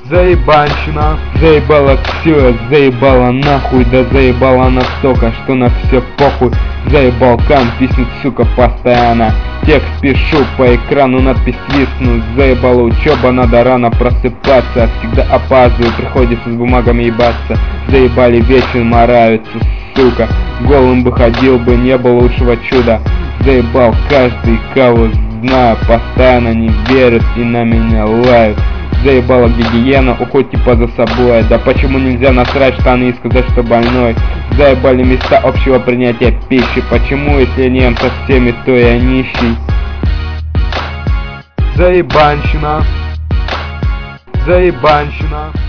Заебанщина, заебала все, заебала нахуй, да заебала настолько, что на все похуй. Заебал кам, писнет, сука, постоянно. Текст пишу по экрану, надпись свистну. Заебала учеба, надо рано просыпаться. Всегда опаздываю, приходится с бумагами ебаться. Заебали вечер, мораются, сука. Голым бы ходил бы, не было лучшего чуда. Заебал каждый, кого знаю, постоянно не верят и на меня лают. Заебала гигиена, уходите поза собой. Да почему нельзя насрать штаны и сказать, что больной? Заебали места общего принятия пищи. Почему, если не ем со всеми, то я нищий? Заебанщина, заебанщина.